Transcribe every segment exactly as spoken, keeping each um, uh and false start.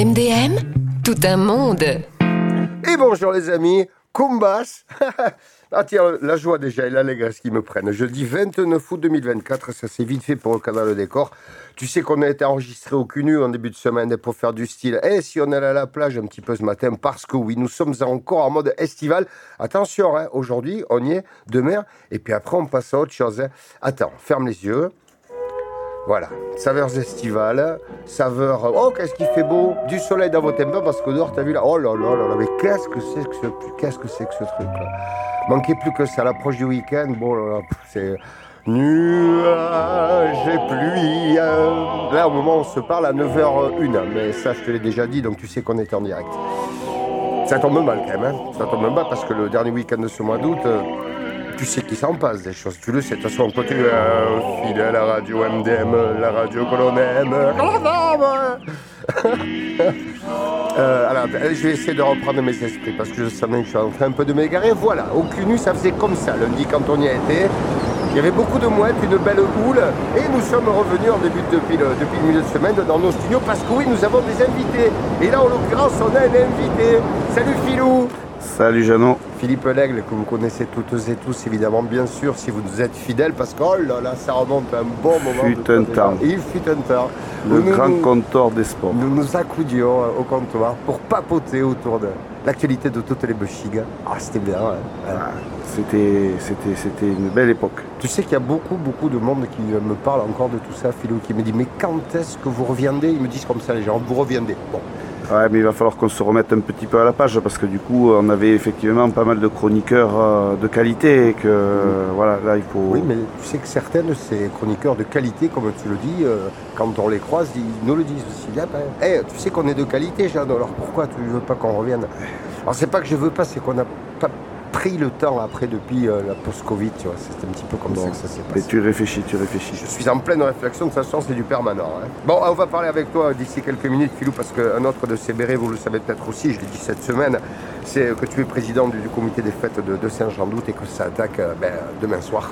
M D M, tout un monde. Et bonjour les amis, Kumbas. Ah tiens, la joie déjà et l'allégresse qui me prennent. Jeudi vingt-neuf août deux mille vingt-quatre, ça s'est vite fait pour le canal Décor. Tu sais qu'on a été enregistré au C N U en début de semaine pour faire du style. Et si on allait à la plage un petit peu ce matin, parce que oui, nous sommes encore en mode estival. Attention, hein, aujourd'hui, on y est, demain, et puis après on passe à autre chose. Hein. Attends, ferme les yeux. Voilà, saveurs estivales, saveurs... Oh, qu'est-ce qu'il fait beau! Du soleil dans vos tempes, parce que dehors, t'as vu là... Oh là là là là, mais qu'est-ce que c'est que ce, qu'est-ce que c'est que ce truc là? Manquez plus que ça, à l'approche du week-end, bon là là, c'est... Nuages et pluie. Là, au moment où on se parle, à neuf heures une, mais ça, je te l'ai déjà dit, donc tu sais qu'on était en direct. Ça tombe mal quand même, hein. Ça tombe mal parce que le dernier week-end de ce mois d'août... Euh, tu sais qu'il s'en passe des choses, tu le sais. De toute façon, on continue à fidèle à la radio M D M, la radio que l'on aime. euh, alors, je vais essayer de reprendre mes esprits parce que je sens que je suis en train un peu de m'égarer. Voilà, au C N U, ça faisait comme ça lundi quand on y a été. Il y avait beaucoup de mouettes, une belle houle, et nous sommes revenus en début depuis le, depuis le milieu de semaine dans nos studios parce que oui, nous avons des invités. Et là, en l'occurrence, on a un invité. Salut Philou. Salut Jeannot. Philippe Lègle, que vous connaissez toutes et tous, évidemment, bien sûr, si vous nous êtes fidèles, parce que, oh là là, ça remonte à un bon moment. Fut un temps. Il fut un temps. Le nous, grand nous, comptoir des sports. Nous nous accoudions au comptoir pour papoter autour de l'actualité de toutes les Bechigas. Ah, c'était bien, hein. Ah, c'était, c'était, c'était une belle époque. Tu sais qu'il y a beaucoup, beaucoup de monde qui me parle encore de tout ça, Philou, qui me dit, mais quand est-ce que vous reviendrez? Ils me disent comme ça, les gens, vous reviendrez. Bon. Ouais, mais il va falloir qu'on se remette un petit peu à la page parce que du coup, on avait effectivement pas mal de chroniqueurs euh, de qualité et que euh, voilà, là il faut... Oui, mais tu sais que certains de ces chroniqueurs de qualité, comme tu le dis, euh, quand on les croise, ils nous le disent aussi. Bien, ben, hey, tu sais qu'on est de qualité, Jeanne, alors pourquoi tu ne veux pas qu'on revienne? Alors c'est pas que je veux pas, c'est qu'on n'a pas pris le temps après depuis euh, la post-Covid, tu vois, c'est un petit peu comme bon, ça que ça s'est passé. Mais tu réfléchis, tu réfléchis. Je suis en pleine réflexion, de toute façon c'est du permanent. Hein. Bon, on va parler avec toi d'ici quelques minutes, Philou, parce qu'un autre de ces bérets, vous le savez peut-être aussi, je l'ai dit cette semaine, c'est que tu es président du, du comité des fêtes de, de Saint-Jean-d'Août et que ça attaque euh, ben, demain soir.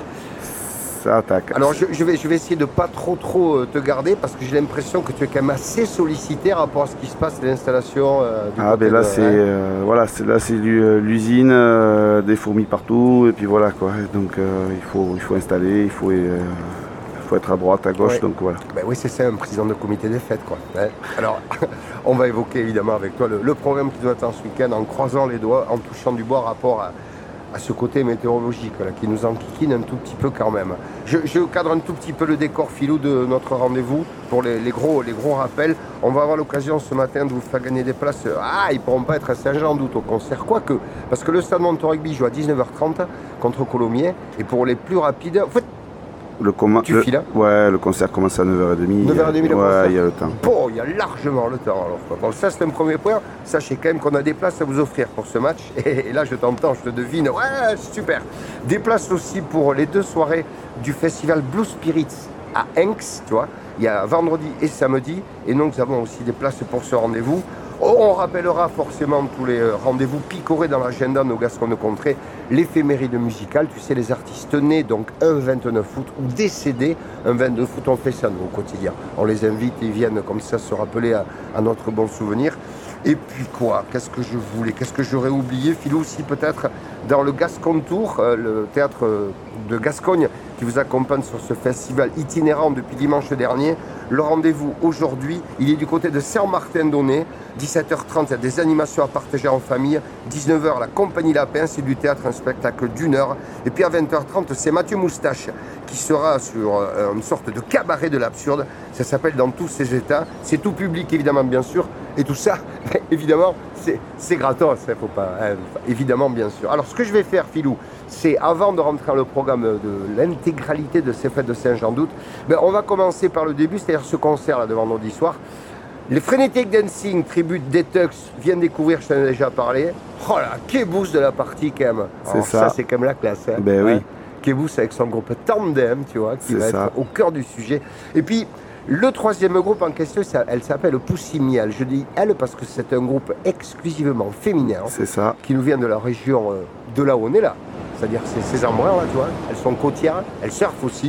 Ça attaque. Alors je, je, vais, je vais essayer de ne pas trop trop te garder parce que j'ai l'impression que tu es quand même assez sollicité par rapport à ce qui se passe à l'installation. Euh, du ah ben là de, c'est hein. euh, voilà, c'est là c'est l'usine, euh, des fourmis partout et puis voilà quoi. Donc euh, il faut il faut installer, il faut euh, il faut être à droite, à gauche, ouais. Donc voilà. Ben oui, c'est ça, un président de comité des fêtes quoi. Hein. Alors on va évoquer évidemment avec toi le, le programme qui doit attendre ce week-end en croisant les doigts, en touchant du bois rapport à à ce côté météorologique là, qui nous enquiquine un tout petit peu quand même. Je, je cadre un tout petit peu le décor, Philou, de notre rendez-vous pour les, les, gros, les gros rappels. On va avoir l'occasion ce matin de vous faire gagner des places. Ah, ils ne pourront pas être à Saint-Jean-d'Août au concert, quoique, parce que le Stade Montorugby joue à dix-neuf heures trente contre Colomiers, et pour les plus rapides, en fait, Le coma, tu le, files, hein. Ouais, le concert commence à neuf heures trente. neuf heures trente le ouais, concert. il y a le temps. Bon, il y a largement le temps. Alors, bon, ça, c'est un premier point. Sachez quand même qu'on a des places à vous offrir pour ce match. Et, et là, je t'entends, je te devine. Ouais, super. Des places aussi pour les deux soirées du festival Blue Spirits à Henx, tu vois. Il y a vendredi et samedi. Et nous avons aussi des places pour ce rendez-vous. On rappellera forcément tous les rendez-vous picorés dans l'agenda de nos Gascons de Contrée, l'éphéméride musicale, tu sais, les artistes nés donc un vingt-neuf août ou décédés un vingt-deux août, on fait ça nous au quotidien. On les invite et ils viennent comme ça se rappeler à, à notre bon souvenir. Et puis quoi, qu'est-ce que je voulais, qu'est-ce que j'aurais oublié, Philou, aussi peut-être dans le Gascon Tour, euh, le théâtre de Gascogne qui vous accompagne sur ce festival itinérant depuis dimanche dernier. Le rendez-vous aujourd'hui, il est du côté de Saint-Martin-d'Aunay. dix-sept heures trente, il y a des animations à partager en famille. dix-neuf heures, la Compagnie Lapin, c'est du théâtre, un spectacle d'une heure. Et puis à vingt heures trente, c'est Mathieu Moustache qui sera sur euh, une sorte de cabaret de l'absurde. Ça s'appelle Dans tous ses états. C'est tout public, évidemment, bien sûr. Et tout ça, évidemment, c'est, c'est gratos. Hein, faut pas, hein, évidemment, bien sûr. Alors, ce que je vais faire, Philou, c'est avant de rentrer dans le programme de l'intégralité de ces fêtes de Saint-Jean-d'Août, ben, on va commencer par le début, c'est-à-dire ce concert là de vendredi soir. Les Frenetic Dancing, tribute Detox, viennent découvrir, je t'en ai déjà parlé. Oh là, Kebous de la partie quand même. C'est ça. Ça, c'est quand même la classe. Hein. Ben oui. Kebous avec son groupe Tandem, tu vois, qui c'est va ça. être au cœur du sujet. Et puis, le troisième groupe en question, ça, elle s'appelle Pussy Miel. Je dis elle parce que c'est un groupe exclusivement féminin. C'est ça. Qui nous vient de la région de là où on est là. C'est-à-dire ces, ces embruns là, tu vois. Elles sont côtières, elles surfent aussi.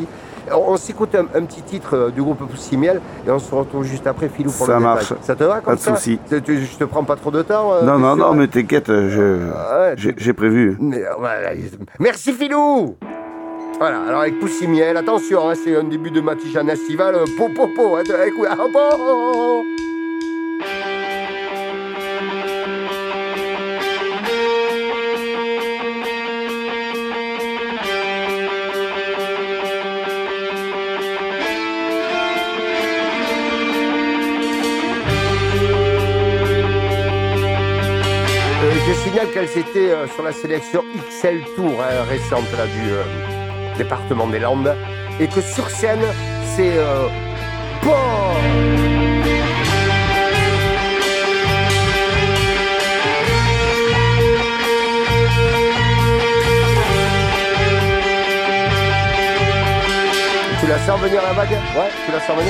On, on s'écoute un, un petit titre du groupe Poussimiel et on se retrouve juste après, Philou, pour ça le marche. détail. Ça te va comme pas ça? de soucis. Je te prends pas trop de temps. Euh, non, non, sûr, non, hein? mais t'inquiète, je, ouais, j'ai, j'ai prévu. Mais, voilà. Merci Philou. Voilà, alors avec Poussimiel, attention, hein, c'est un début de Matichan estival, po po po, hein, écoute, ah, po. Je signale qu'elles étaient euh, sur la sélection X L Tour hein, récente là, du euh, département des Landes et que sur scène c'est euh, bon. Tu la sens venir la vague? Ouais, tu la sens venir.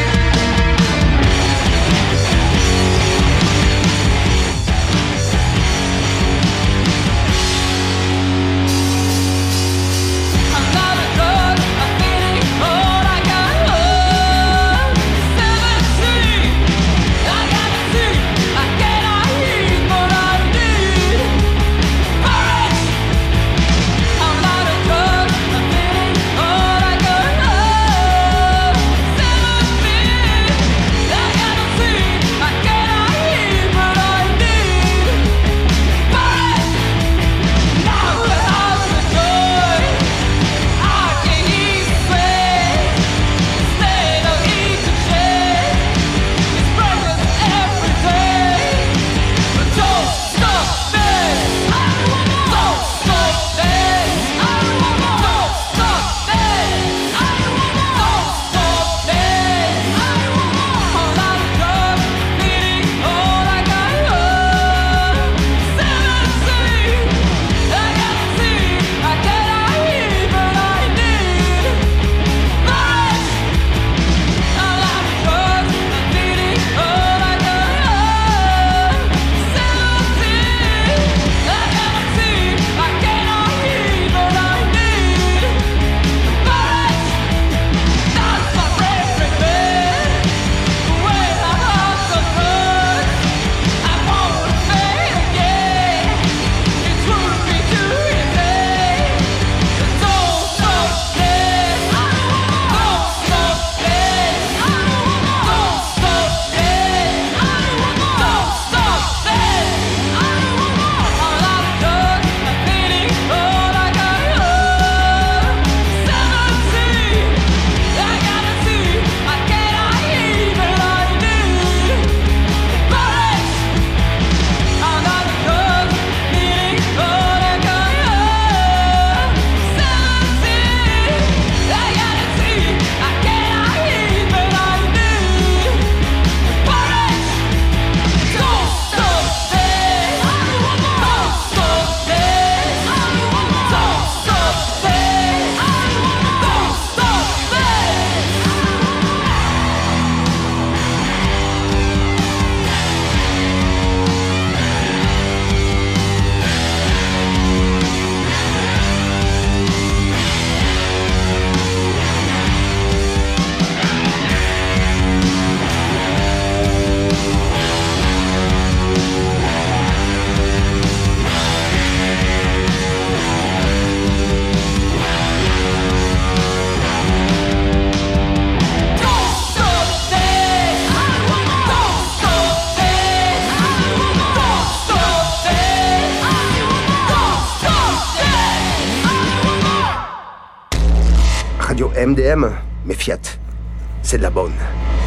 M D M, mais Fiat, c'est de la bonne.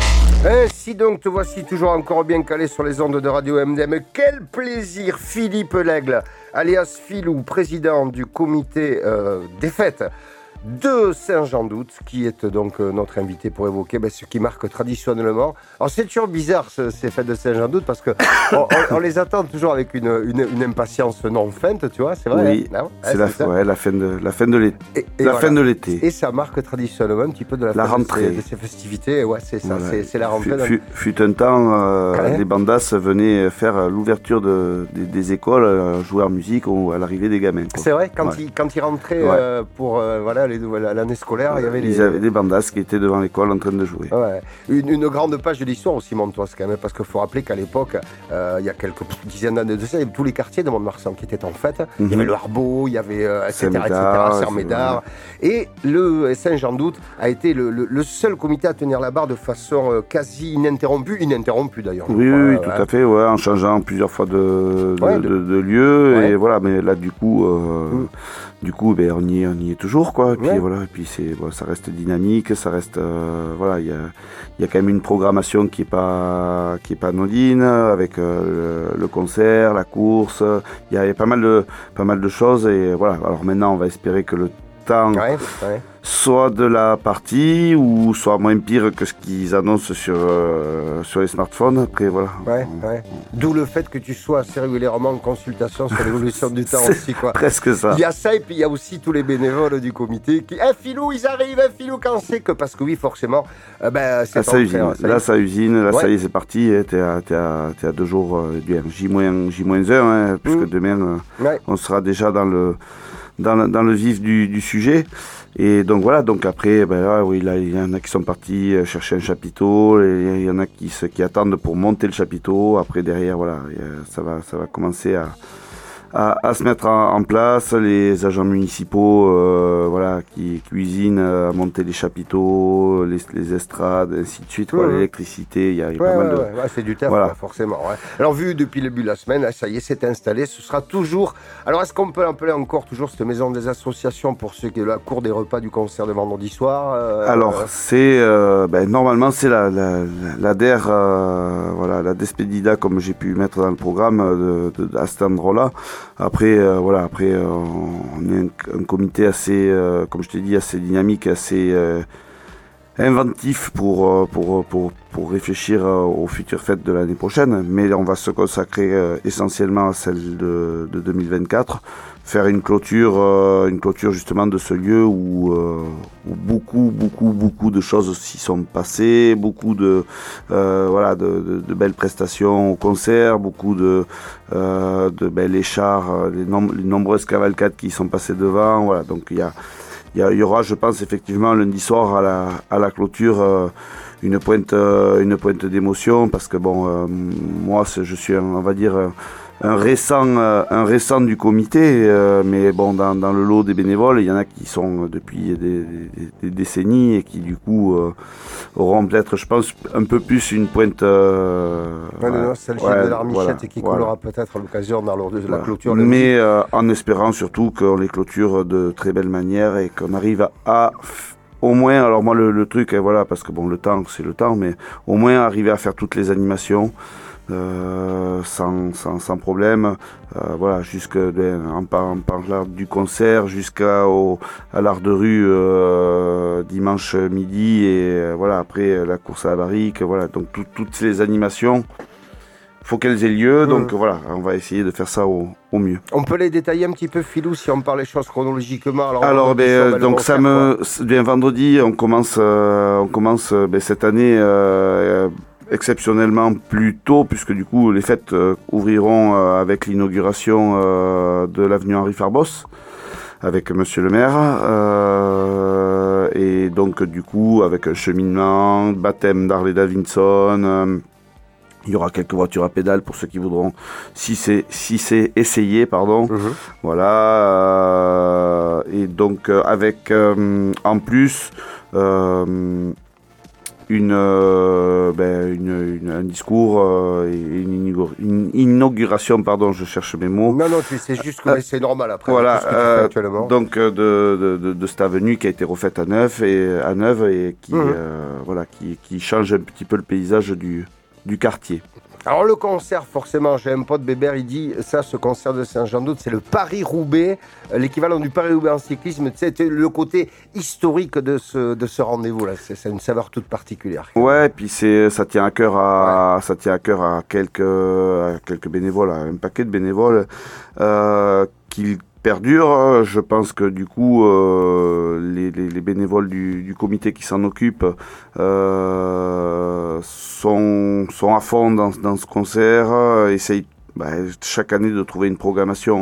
Ainsi donc, te voici toujours encore bien calé sur les ondes de Radio M D M. Quel plaisir, Philippe Lègle, alias Philou, président du comité euh, des fêtes de Saint-Jean-d'Août, qui est donc euh, notre invité pour évoquer ben, ce qui marque traditionnellement. Alors c'est toujours bizarre ce, ces fêtes de Saint-Jean-d'Août parce que on, on, on les attend toujours avec une, une, une impatience non feinte, tu vois, c'est vrai. Oui, hein, non c'est, hein, la, c'est ouais, la fin de la fin de l'été. Et, et la voilà. fin de l'été. Et ça marque traditionnellement un petit peu de la, la fin rentrée de ces, de ces festivités. Ouais, c'est ça, voilà. c'est, c'est la rentrée. Fut, fut, fut un temps, euh, ouais. les bandas venaient faire l'ouverture de, de, des écoles, jouer en musique ou à l'arrivée des gamins. Quoi. C'est vrai, quand, ouais. ils, quand ils rentraient ouais. euh, pour euh, voilà les nouvelles, l'année scolaire, il y avait les... Ils avaient des bandas qui étaient devant l'école en train de jouer. Ouais. Une, une grande page de l'histoire aussi, Montoise, quand même, parce qu'il faut rappeler qu'à l'époque, euh, il y a quelques dizaines d'années de ça, il y avait tous les quartiers de Mont-de-Marsan qui étaient en fête. Mm-hmm. Il y avait le Harbeau, il y avait, euh, et cetera, et cetera, Saint-Médard. Et le Saint-Jean-d'Août a été le, le, le seul comité à tenir la barre de façon euh, quasi ininterrompue, ininterrompue d'ailleurs. Oui, crois, oui, ouais. tout à fait, ouais, en changeant plusieurs fois de, de, ouais, de, de, de lieu. Ouais. Et voilà, mais là, du coup, euh, mm. du coup ben, on, y est, on y est toujours, quoi. Et puis ouais. voilà, et puis c'est, bon, ça reste dynamique, ça reste, euh, voilà, il y a, y a quand même une programmation qui est pas, qui est pas anodine, avec euh, le, le concert, la course, il y a, y a pas mal de, pas mal de choses. Et voilà, alors maintenant, on va espérer que le temps ouais, ouais. soit de la partie ou soit moins pire que ce qu'ils annoncent sur, euh, sur les smartphones. Après, voilà. Ouais, ouais. D'où le fait que tu sois assez régulièrement en consultation sur l'évolution du temps aussi, quoi. Presque ça. Il y a ça, et puis il y a aussi tous les bénévoles du comité qui, eh, Philou, ils arrivent, eh, Philou, quand c'est que, parce que oui, forcément, euh, ben, c'est ah, ça usine. Ça là, ça usine, là, ouais. ça y est, c'est parti. T'es à, t'es à, t'es à deux jours euh, du J moins un, hein, puisque mmh. demain, euh, ouais. on sera déjà dans le, dans le, dans le vif du, du sujet. Et donc voilà, donc après, ben là, oui, là, il y en a qui sont partis chercher un chapiteau, et il y en a qui, qui attendent pour monter le chapiteau. Après, derrière, voilà, ça va, ça va commencer à, à, à se mettre en, en place. Les agents municipaux, euh, voilà, qui cuisinent à monter les chapiteaux, les, les estrades, ainsi de suite. Mmh. L'électricité, il y a, il y a ouais, pas ouais, mal de... Ouais, ouais, c'est du taf, voilà. quoi, forcément. Ouais. Alors, vu depuis le début de la semaine, ça y est, c'est installé. Ce sera toujours... Alors, est-ce qu'on peut appeler encore toujours cette maison des associations pour ceux qui est la cour des repas du concert de vendredi soir euh, Alors, euh... c'est... Euh, ben, normalement, c'est la, la, la D E R, euh, voilà, la Despedida, comme j'ai pu mettre dans le programme, de, de, à cet endroit-là. Après, euh, voilà, après, euh, on est un, un comité assez, euh, comme je t'ai dit, assez dynamique, assez euh, inventif pour, pour, pour, pour réfléchir aux futures fêtes de l'année prochaine. Mais on va se consacrer euh, essentiellement à celle de, de deux mille vingt-quatre. Faire une clôture, euh, une clôture justement de ce lieu où, euh, où beaucoup, beaucoup, beaucoup de choses s'y sont passées, beaucoup de, euh, voilà, de, de, de belles prestations au concert, beaucoup de, euh, de belles échards, les, nom- les nombreuses cavalcades qui sont passées devant. Voilà, donc il y a, il y, y aura, je pense, effectivement lundi soir à la, à la clôture euh, une pointe, euh, une pointe d'émotion, parce que bon, euh, moi, je suis, un, on va dire. Un récent, euh, un récent du comité, euh, mais bon, dans, dans le lot des bénévoles, il y en a qui sont depuis des, des, des décennies et qui du coup euh, auront peut-être, je pense, un peu plus une pointe. Euh, ouais, de nostalgie ouais, de l'Armichette voilà, et qui voilà. coulera peut-être à l'occasion dans de voilà. la clôture. Mais euh, en espérant surtout qu'on les clôture de très belle manière et qu'on arrive à, à au moins, alors moi le, le truc, voilà, parce que bon, le temps, c'est le temps, mais au moins arriver à faire toutes les animations. Euh, sans, sans, sans problème, euh, voilà, jusque en parlant du concert jusqu'à au, à l'art de rue euh, dimanche midi et euh, voilà, après la course à la barrique, voilà, donc tout, toutes ces animations, faut qu'elles aient lieu, donc mmh. voilà, on va essayer de faire ça au, au mieux. On peut les détailler un petit peu, Philou, si on parle les choses chronologiquement. Alors, alors ben, donc ça me, bien vendredi, on commence, euh, on commence ben, cette année. Euh, exceptionnellement plus tôt, puisque du coup les fêtes euh, ouvriront euh, avec l'inauguration euh, de l'avenue Henri Farbos avec monsieur le maire euh, et donc du coup avec un cheminement, baptême d'Harley Davidson, euh, il y aura quelques voitures à pédales pour ceux qui voudront si c'est si c'est essayé pardon mmh. voilà euh, et donc euh, avec euh, en plus euh, Une, euh, ben, une, une, un discours euh, et une, une inauguration, pardon, je cherche mes mots. Non, non, c'est juste que euh, c'est normal après. Voilà, tout ce que tu fais actuellement. Donc de, de, de, de cette avenue qui a été refaite à neuf et à neuve et qui, mmh. euh, voilà, qui, qui change un petit peu le paysage du, du quartier. Alors le concert, forcément, j'ai un pote Bébert, il dit, ça, ce concert de Saint-Jean-d'Août, c'est le Paris-Roubaix, l'équivalent du Paris-Roubaix en cyclisme, c'est le côté historique de ce, de ce rendez-vous-là, c'est, c'est une saveur toute particulière. Ouais, et puis c'est, ça tient à cœur à, ouais. ça tient à cœur à quelques, à quelques bénévoles, à un paquet de bénévoles, euh, qui perdure. Je pense que du coup, euh, les, les, les bénévoles du, du comité qui s'en occupent euh, sont, sont à fond dans, dans ce concert, essayent bah, chaque année de trouver une programmation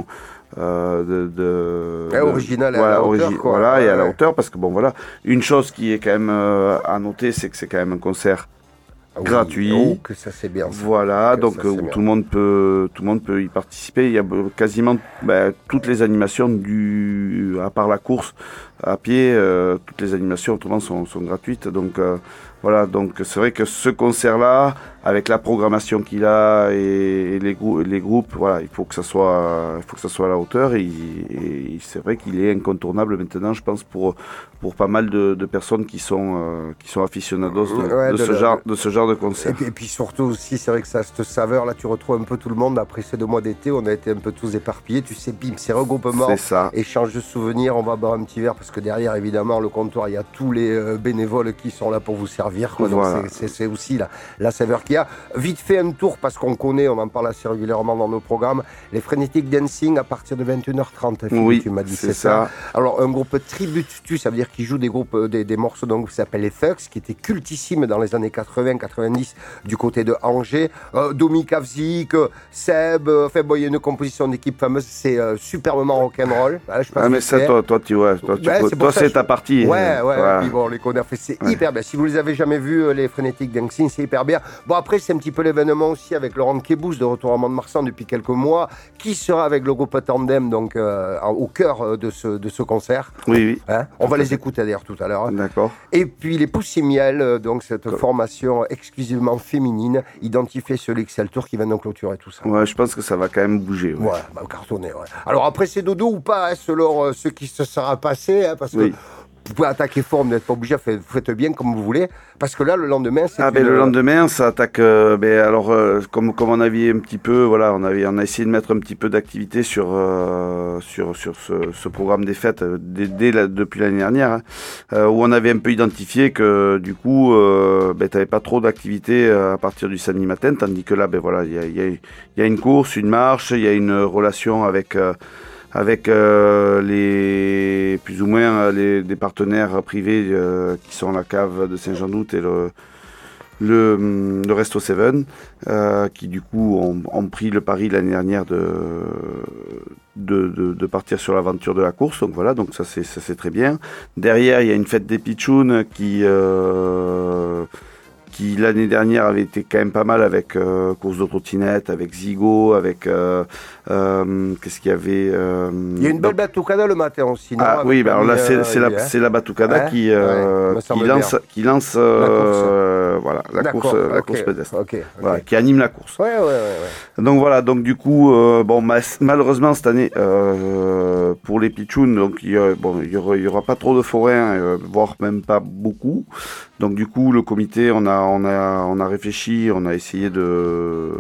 euh, de, de, ouais, de original et voilà, à la hauteur, origi- quoi. voilà, Ouais, et à la ouais. hauteur, parce que bon voilà, une chose qui est quand même euh, à noter, c'est que c'est quand même un concert Ah oui. gratuit. Oh, que ça c'est bien. Ça. Voilà, Que donc ça, euh, c'est où bien. tout le monde peut, tout le monde peut y participer. Il y a euh, quasiment ben, toutes les animations du, à part la course à pied, euh, toutes les animations autrement sont, sont gratuites. Donc euh, voilà, donc c'est vrai que ce concert-là, avec la programmation qu'il a et, et les, grou- les groupes, voilà, il faut que ça soit, il faut que ça soit à la hauteur. Et, et c'est vrai qu'il est incontournable maintenant, je pense, pour pour pas mal de, de personnes qui sont euh, qui sont aficionados de, Ouais, de de ce le- genre de ce genre de Et concert. puis, et puis surtout aussi, c'est vrai que ça, cette saveur, là, tu retrouves un peu tout le monde. Après ces deux mois d'été, on a été un peu tous éparpillés. Tu sais, bim, c'est regroupement, C'est ça. échange de souvenirs. On va boire un petit verre parce que derrière, évidemment, le comptoir, il y a tous les euh, bénévoles qui sont là pour vous servir. Quoi. Donc, Voilà. c'est- c'est c'est aussi la, la saveur qu'il y a. Vite fait un tour parce qu'on connaît, on en parle assez régulièrement dans nos programmes. Les Frenetic Dancing à partir de vingt et une heures trente. Philippe, Oui, tu m'as dit, c'est c'est ça. ça. Alors, un groupe tribute, tu, ça veut dire qu'ils jouent des groupes, euh, des, des morceaux d'un groupe qui s'appelle les Thugs, qui était cultissime dans les années quatre-vingts quatre-vingt-dix du côté de Angers. Euh, Domi Kavzik, euh, Seb, euh, enfin bon, il y a une composition d'équipe fameuse, c'est euh, superbement rock'n'roll. Voilà, je passe Ah mais vite ça fait. toi toi tu ouais, toi, tu Ouais, peux- c'est pour toi ça, c'est je- ta partie. Ouais, euh, ouais, voilà. puis bon, on les connaît, enfin, c'est Ouais. hyper bien. Si vous les avez jamais vus, euh, les Frenetic Dancing, c'est hyper bien. Bon, après, c'est un petit peu l'événement aussi avec Laurent Kebous de retour à Mont-de-Marsan depuis quelques mois, qui sera avec le groupe Tandem, donc euh, au cœur euh, de ce, de ce concert. Oui oui. Hein, on va Tout à les fait. écouter d'ailleurs tout à l'heure. hein. D'accord. Et puis les Poussy Miel, euh, donc cette formation exclusivement féminine, identifier sur l'Excel Tour qui va donc clôturer tout ça. Ouais, je pense que ça va quand même bouger. Ouais. Ouais, bah, cartonné, ouais. Alors après, c'est dodo ou pas, hein, selon euh, ce qui se sera passé, hein, parce que Oui. vous pouvez attaquer fort, vous n'êtes pas obligé, faites, faites bien comme vous voulez, parce que là, le lendemain, c'est Ah ben une- le lendemain ça attaque euh, ben alors euh, comme comme on avait un petit peu voilà on avait on a essayé de mettre un petit peu d'activité sur euh, sur sur ce, ce programme des fêtes euh, dès, dès la- depuis l'année dernière hein, euh, où on avait un peu identifié que du coup euh, ben t'avais pas trop d'activité euh, à partir du samedi matin tandis que là ben voilà il y a il y a il y a une course une marche il y a une relation avec euh, avec euh, les plus ou moins euh, les des partenaires privés euh, qui sont la cave de Saint-Jean-d'Août et le le, hum, le Resto Seven, euh, qui du coup ont, ont pris le pari l'année dernière de, de, de, de partir sur l'aventure de la course. Donc voilà, donc ça c'est ça c'est très bien. Derrière, il y a une fête des pitchouns qui euh, qui l'année dernière avait été quand même pas mal avec euh, course de trottinette, avec Zigo, avec euh, euh, qu'est-ce qu'il y avait euh, Il y a une belle donc- batucada le matin aussi, non, ah avec oui, bah alors là l'ami, c'est euh, c'est la Olivier, hein. c'est la Batucada Ouais, qui euh, ouais, me qui semble lance bien. qui lance euh, voilà la D'accord, course la ok, course pédestre. ok, ok. Voilà, qui anime la course. Ouais, ouais, ouais, ouais. Donc voilà, donc du coup, euh, bon, mas- malheureusement cette année, euh, pour les pitchouns, donc il y, a- bon, il y aura, il y aura pas trop de forains, euh, voire même pas beaucoup. Donc du coup, le comité, on a, on a, on a réfléchi, on a essayé de,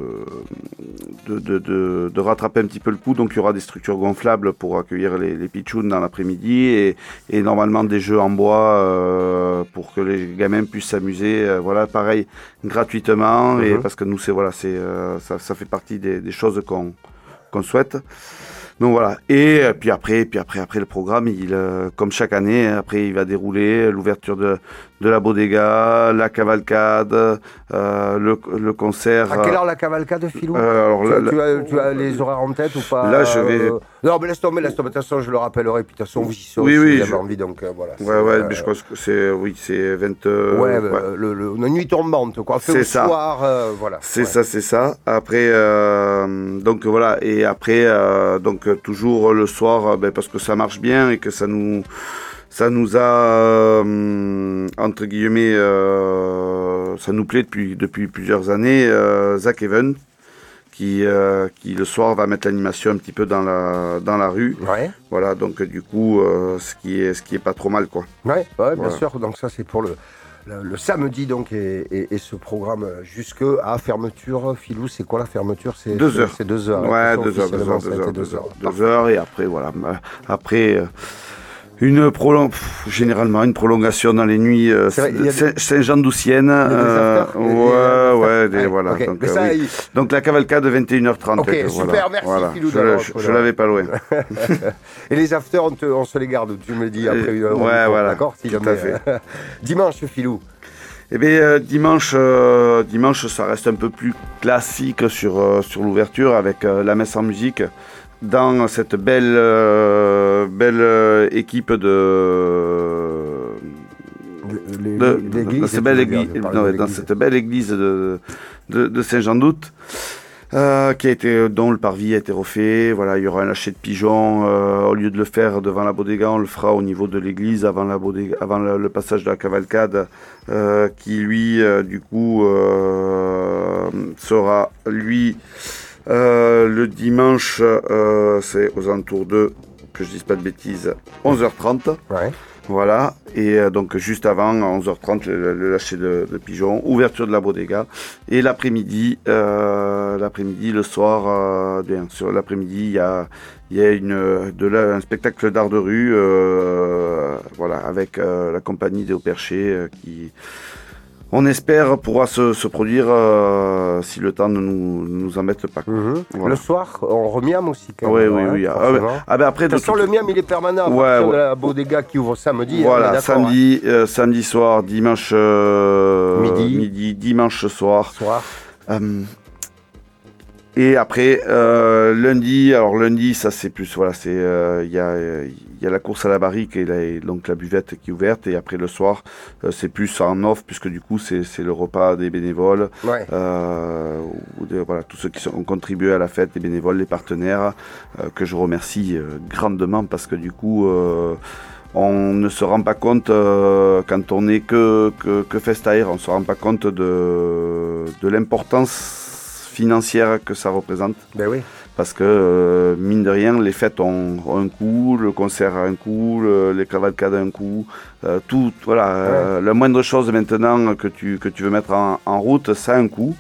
de, de, de, de rattraper un petit peu le coup. Donc il y aura des structures gonflables pour accueillir les, les pitchouns dans l'après-midi et, et normalement des jeux en bois euh, pour que les gamins puissent s'amuser. euh, voilà, pareil, gratuitement et Mhm. parce que nous c'est voilà, c'est euh, ça, ça fait partie des, des choses qu'on qu'on souhaite. Donc voilà. Et euh, puis après, puis après, après le programme, il, euh, comme chaque année, après il va dérouler l'ouverture de, de la bodega, la cavalcade, euh, le, le concert. À quelle heure la cavalcade, Philou euh, alors tu, là, tu là- as, tu as les horaires en tête ou pas Là, je vais- euh, Non, mais laisse tomber, laisse tomber. De toute façon, je le rappellerai. Puis de toute façon, vous y serez Oui, si oui, vous avez je- envie. Donc euh, voilà. Ouais, c'est, ouais, euh, mais je pense que c'est, oui, c'est vingt. euh, Ouais, ouais. euh, Le, le, la nuit tombante, quoi. Fait C'est au ça. soir, euh, voilà. C'est Ouais. ça, c'est ça. Après, euh, donc voilà, et après, euh, donc euh, toujours le soir, euh, ben, parce que ça marche bien et que ça nous, ça nous a euh, entre guillemets, euh, ça nous plaît depuis depuis plusieurs années. Euh, Zach Even, qui euh, qui le soir va mettre l'animation un petit peu dans la dans la rue. Ouais, Voilà, donc euh, du coup, euh, ce qui est ce qui est pas trop mal, quoi. ouais, ouais, bien Voilà. sûr. Donc ça, c'est pour le, le, le samedi, donc, et, et, et ce programme jusque à fermeture. Philou, c'est quoi la fermeture? C'est Deux c'est- heures. C'est deux heures. Ouais, hein, deux heures, deux officiellement, heures, ça a deux été heures, deux deux heures, heures. deux heures, et après, voilà. euh, Après, euh, une prolong... pff, généralement une prolongation dans les nuits euh, C'est vrai, il y a des- Saint- Saint-Jean-d'Oucienne. Il y a des euh, afters, il y a des- ouais, afters. ouais, des- Ouais, voilà. ok. Donc, Mais euh, ça, oui. il- Donc la cavalcade de vingt et une heures trente. Ok, voilà, super, merci, voilà. Philou, Je, d'avoir le- je, répondu. je l'avais pas loin. Et les afters, on, te- on se les garde. Tu me le dis après. Euh, une- ouais, on- voilà, D'accord, si tout jamais, à fait. euh, Dimanche, Philou. Eh bien, euh, dimanche, euh, dimanche, ça reste un peu plus classique sur, euh, sur l'ouverture avec euh, la messe en musique dans cette belle, euh, belle euh, équipe de, Les- de, l'église, dans, cette tu belle veux dire, église, de parler non, de dans l'église. cette belle église de, de, de Saint-Jean-d'Août. Euh, qui a été, dont le parvis a été refait. Voilà, il y aura un lâcher de pigeons. Euh, au lieu de le faire devant la bodega, on le fera au niveau de l'église, avant, la bodega, avant le, le passage de la cavalcade, euh, qui lui, euh, du coup, euh, sera, lui, euh, le dimanche, euh, c'est aux alentours de, que je dise pas de bêtises, onze heures trente. Ouais. Voilà, et euh, donc juste avant, à onze heures trente, le, le lâcher de, de pigeons, ouverture de la bodega, et l'après-midi, euh, l'après-midi, le soir, euh, bien sûr, l'après-midi, il y a, il y a une, de la, un spectacle d'art de rue, euh, voilà, avec euh, la compagnie des Hauts-Perchés, euh, qui, on espère, pourra se, se produire euh, si le temps ne nous, nous embête pas. Mhm. Voilà. Le soir, on remiam aussi. Quand Oui, même, oui, hein, oui. Ah, forcément. ben, ah ben après, De toute façon, le miam, il est permanent. À Ouais, partir ouais. de la bodega qui ouvre samedi. hein, on est Voilà, d'accord, samedi, euh, samedi soir, dimanche euh, Midi. midi, dimanche soir. hein. Soir. Euh, et après euh, lundi, alors lundi, ça c'est plus voilà, c'est euh, il y a il y a la course à la barrique et, la, et donc la buvette qui est ouverte, et après le soir, euh, c'est plus en off puisque du coup c'est c'est le repas des bénévoles, Ouais. euh, ou de, voilà, tous ceux qui sont, ont contribué à la fête, les bénévoles, les partenaires, euh, que je remercie euh, grandement, parce que du coup euh, on ne se rend pas compte, euh, quand on n'est que, que, que Festair, on ne se rend pas compte de, de l'importance financière que ça représente. Ben oui. Parce que, euh, mine de rien, les fêtes ont, ont un coût, le concert a un coût, le, les cavalcades a un coût. Euh, tout, voilà, ouais. euh, la moindre chose maintenant que tu, que tu veux mettre en, en route, ça a un coût.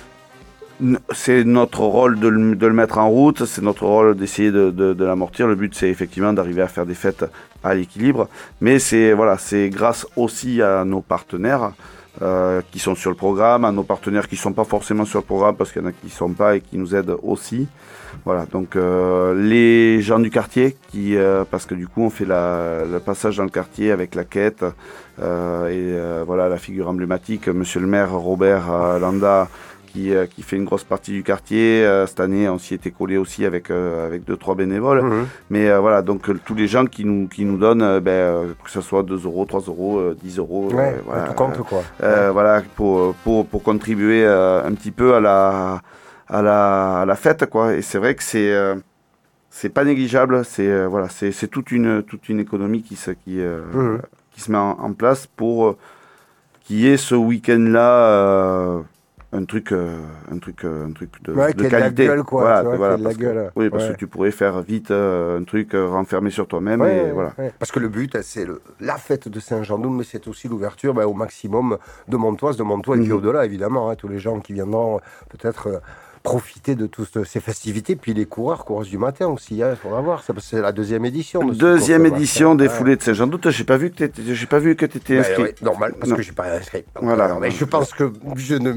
C'est notre rôle de le, de le mettre en route, c'est notre rôle d'essayer de, de, de l'amortir. Le but, c'est effectivement d'arriver à faire des fêtes à l'équilibre. Mais c'est voilà, c'est grâce aussi à nos partenaires euh, qui sont sur le programme, à nos partenaires qui ne sont pas forcément sur le programme, parce qu'il y en a qui ne sont pas et qui nous aident aussi. Voilà, donc euh, les gens du quartier, qui, euh, parce que du coup, on fait la, le passage dans le quartier avec la quête. Euh, et euh, voilà, la figure emblématique, monsieur le maire Robert euh, Landa, Qui, euh, qui fait une grosse partie du quartier. Euh, cette année, on s'y était collé aussi avec euh, avec deux trois bénévoles. Mmh. Mais euh, voilà, donc euh, tous les gens qui nous qui nous donnent, euh, ben, euh, que ce soit deux euros, trois euros, euh, dix euros, ouais, euh, voilà, tout compte quoi. Euh, ouais. Voilà, pour pour pour contribuer euh, un petit peu à la à la à la fête, quoi. Et c'est vrai que c'est euh, c'est pas négligeable. C'est euh, voilà, c'est c'est toute une toute une économie qui se qui euh, mmh. qui se met en, en place pour euh, qu'il y ait ce week-end-là. Euh, un truc euh, un truc euh, un truc de, ouais, de qualité, de la gueule, quoi, voilà, tu vois, voilà, de parce la gueule. Que, oui, parce ouais. que tu pourrais faire vite euh, un truc euh, renfermé sur toi-même, ouais, et ouais, voilà. Ouais. Parce que le but, c'est le, la fête de Saint-Jean-d'Août, mais c'est aussi l'ouverture ben, au maximum de Montoise, de Montois, et puis mmh. au-delà, évidemment, hein, tous les gens qui viendront peut-être euh, profiter de toutes ces festivités, puis les coureurs, coureuses du matin aussi, il hein, faudra voir, c'est la deuxième édition. De deuxième édition des ouais. foulées de Saint-Jean-d'Août. J'ai pas vu que t'étais, j'ai pas vu que tu étais inscrit. Ben, oui, normal, parce non. que je suis pas inscrit. Donc, voilà. Alors, mais je pense que je ne,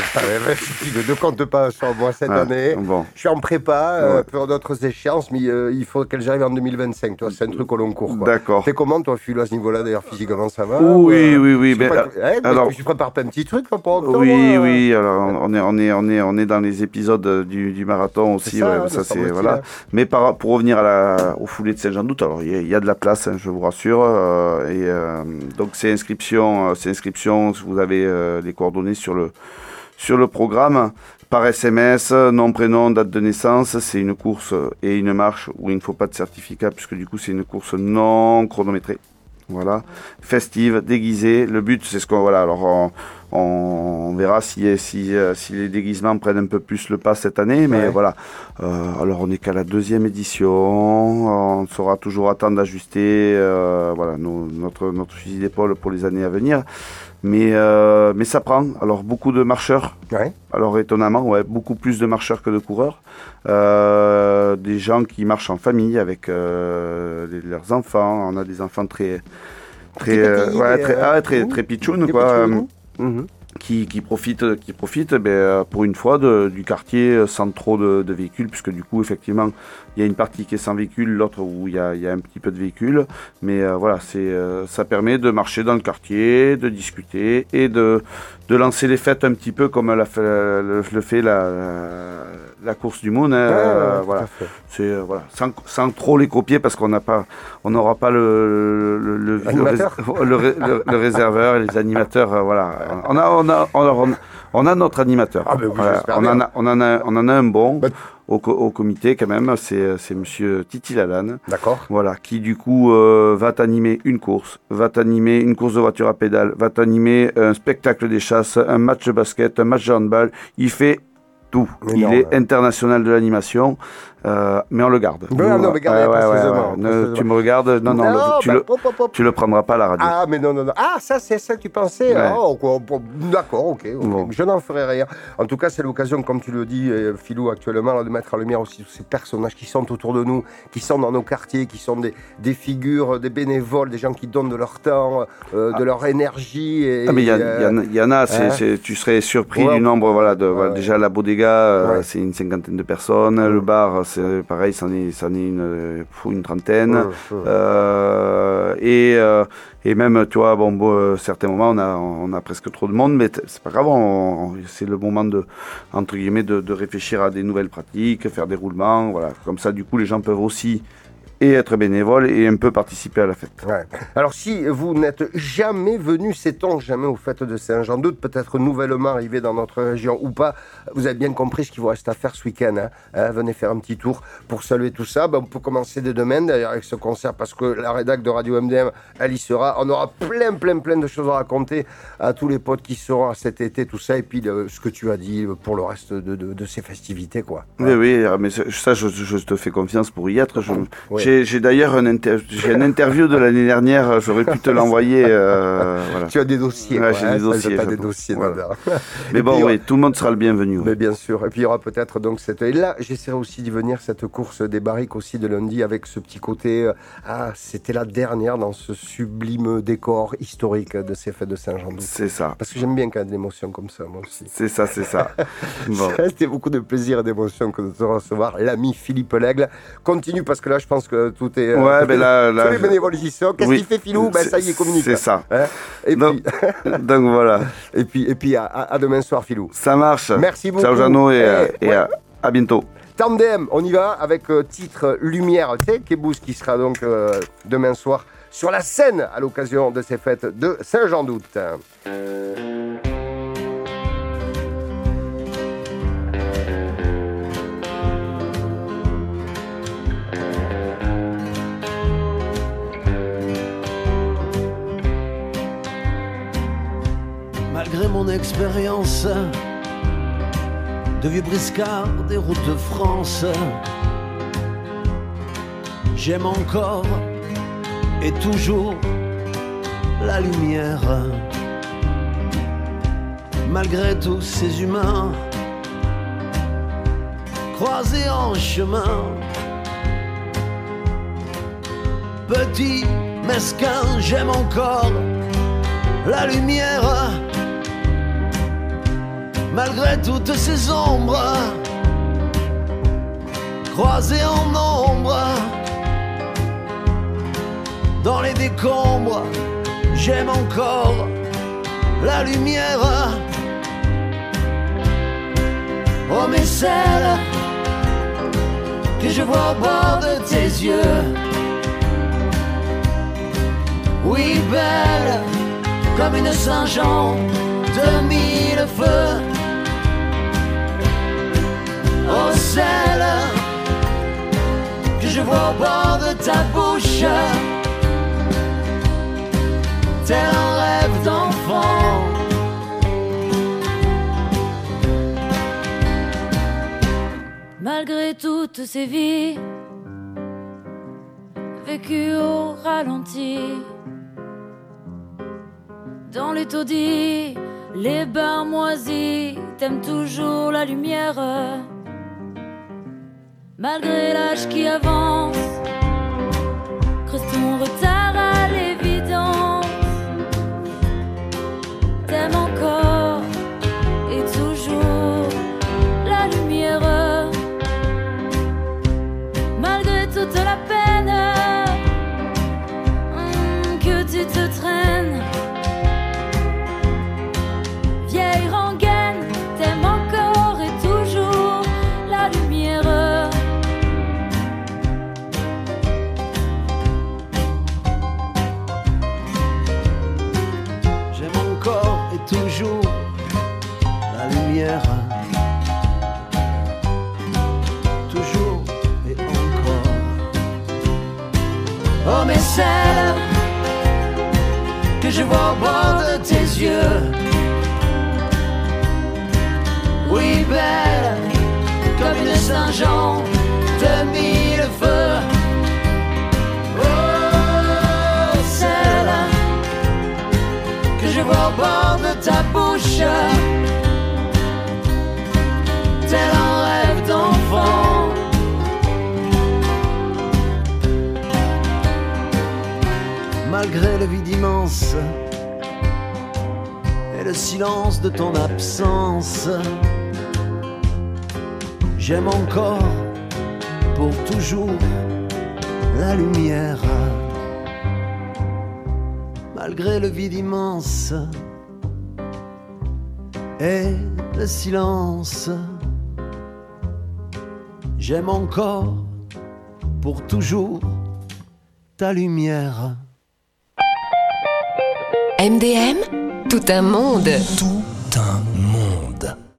je ne compte pas sur moi cette ah, année. Bon. Je suis en prépa ouais. euh, pour d'autres échéances, mais euh, il faut qu'elles arrivent en deux mille vingt-cinq. Toi, c'est un truc au long cours. Quoi. D'accord. T'es comment, toi, Philo, à ce niveau-là, d'ailleurs, physiquement, ça va? Oui, ou, oui, oui. Ben, ben, euh, eh, alors, je prépare pas un petit truc là, pour octobre. Oui, euh... oui. Alors, on est, on est, on est, on est dans les épisodes du, du marathon aussi. Ça, ouais, hein, ça c'est voilà. Mais par, pour revenir à la, aux foulées de Saint-Jean-d'Août, alors il y, y a de la place, hein, je vous rassure. Euh, et euh, donc c'est inscription, c'est inscription. Vous avez euh, les coordonnées sur le sur le programme par S M S, nom, prénom, date de naissance. C'est une course et une marche où il ne faut pas de certificat, puisque du coup c'est une course non chronométrée. Voilà, festive, déguisée. Le but, c'est ce qu'on voilà. Alors, on, on verra si, si, si les déguisements prennent un peu plus le pas cette année. Mais ouais. voilà. Euh, alors, on n'est qu'à la deuxième édition. On saura toujours attendre d'ajuster. Euh, voilà, nos, notre notre fusil d'épaule pour les années à venir. Mais euh, mais ça prend. Alors, beaucoup de marcheurs. Ouais. Alors, étonnamment, ouais, beaucoup plus de marcheurs que de coureurs. Euh, des gens qui marchent en famille avec euh, les, leurs enfants. On a des enfants très très euh, ouais, ouais, très, euh, ah, très, très pitchoun quoi, euh, mm-hmm. qui qui profitent qui profitent ben, pour une fois de, du quartier sans trop de, de véhicules, puisque du coup effectivement il y a une partie qui est sans véhicule, l'autre où il y a, il y a un petit peu de véhicules, mais euh, voilà, c'est euh, ça permet de marcher dans le quartier, de discuter et de de lancer les fêtes un petit peu comme la, le, le fait la, la course du Moon, hein, ouais, euh, ouais, voilà, c'est euh, voilà, sans, sans trop les copier parce qu'on n'a pas, on n'aura pas le le, le, le, le, le, le réserveur et les animateurs, euh, voilà, on a on a on a, on a notre animateur, ah, ben oui, voilà, on en a on en a on en a un bon. Bah, Au, au comité quand même, c'est, c'est monsieur Titi Lalanne. D'accord. Voilà, qui du coup euh, va t'animer une course, va t'animer une course de voiture à pédale, va t'animer un spectacle des chasses, un match de basket, un match de handball. Il fait tout. Énorme. Il est international de l'animation, euh, mais on le garde. Non, non, non mais gardez, euh, ouais, précisément, ouais, ouais. Ne, tu me regardes, non, non, non le, tu, bah, le, hop, hop, hop. tu le prendras pas à la radio. Ah, mais non, non, non. Ah, ça, c'est ça que tu pensais. Ouais. Oh, d'accord, ok. okay. Bon. Je n'en ferai rien. En tout cas, c'est l'occasion, comme tu le dis, Philou, actuellement, là, de mettre en lumière aussi tous ces personnages qui sont autour de nous, qui sont dans nos quartiers, qui sont des, des figures, des bénévoles, des gens qui donnent de leur temps, euh, ah. de leur énergie. Et, ah, mais il y, euh, y, y en a, c'est, hein? c'est, tu serais surpris ouais. du nombre. Voilà, de, ouais. voilà, déjà, la Bodega, euh, ouais. c'est une cinquantaine de personnes. Ouais. Le bar, c'est pareil, c'en est, c'en est une, une trentaine. Ouais, ouais. Euh, et, euh, et même, tu vois, bon, bon, certains moments, on a, on a presque trop de monde, mais c'est pas grave. On, on, c'est le moment de, entre guillemets, de, de réfléchir à des nouvelles pratiques, faire des roulements. Voilà. Comme ça, du coup, les gens peuvent aussi et être bénévole et un peu participer à la fête. Ouais. Alors si vous n'êtes jamais venu, sait-on jamais aux fêtes de Saint-Jean-d'Août, peut-être nouvellement arrivé dans notre région ou pas, vous avez bien compris ce qu'il vous reste à faire ce week-end. Hein. Hein, venez faire un petit tour pour saluer tout ça. Ben, on peut commencer dès demain d'ailleurs avec ce concert parce que la rédac de Radio M D M, elle y sera. On aura plein, plein, plein de choses à raconter à tous les potes qui seront à cet été, tout ça. Et puis le, ce que tu as dit pour le reste de, de, de ces festivités, quoi. Oui, ouais. oui, mais ça, je, je te fais confiance pour y être. Je, oui. j'ai, J'ai d'ailleurs un, inter... j'ai une interview de l'année dernière, j'aurais pu te l'envoyer. Euh, voilà. Tu as des dossiers. Ouais, quoi, j'ai hein, des dossiers. Pas des dossiers voilà. Mais bon, oui, aura... tout le monde sera le bienvenu. Mais bien sûr. Et puis il y aura peut-être donc cette. Et là, j'essaierai aussi d'y venir, cette course des barriques aussi de lundi avec ce petit côté. Euh, ah, c'était la dernière dans ce sublime décor historique de ces fêtes de Saint-Jean-d'Août. C'est ça. Parce que j'aime bien quand il y a de l'émotion comme ça, moi aussi. C'est ça, c'est ça. Bon. C'était beaucoup de plaisir et d'émotion que de te recevoir. L'ami Philippe Lègle. Continue parce que là, je pense que tout est. Euh, ouais, ben là. Là, tous les bénévoles y sont. Qu'est-ce oui, qu'il fait, Philou? Ben, ça y est, communique. C'est ça. Hein et donc, puis... donc voilà. Et puis, et puis à, à demain soir, Philou. Ça marche. Merci beaucoup. Ciao, Jeannot, et, et, et ouais. à, à bientôt. Tandem, on y va avec euh, titre Lumière. Tu sais, Kebous qui sera donc euh, demain soir sur la scène à l'occasion de ces fêtes de Saint-Jean-d'Août. Malgré mon expérience de vieux briscard des routes de France, j'aime encore et toujours la lumière. Malgré tous ces humains croisés en chemin, petit, mesquin, j'aime encore la lumière. Malgré toutes ces ombres croisées en nombre, dans les décombres, j'aime encore la lumière. Oh mais celle que je vois au bord de tes yeux, oui belle comme une Saint-Jean de mille feux. Oh celle que je vois au bord de ta bouche, tel un rêve d'enfant. Malgré toutes ces vies vécues au ralenti, dans les taudis, les bars moisis, t'aimes toujours la lumière. Malgré l'âge qui avance, creuse ton retard à l'évidence. T'aimes encore et toujours la lumière. Malgré toute la peine hum, que tu te traînes, vieille rengaine, t'aimes encore et toujours la lumière. celle que je vois au bord de tes yeux. Oui, belle comme une Saint-Jean de mille feux. Oh, celle que je vois au bord de ta bouche, tel un rêve d'enfant. Malgré le vide immense et le silence de ton absence, j'aime encore pour toujours la lumière. Malgré le vide immense et le silence, j'aime encore pour toujours ta lumière. M D M, tout un monde. Tout un monde.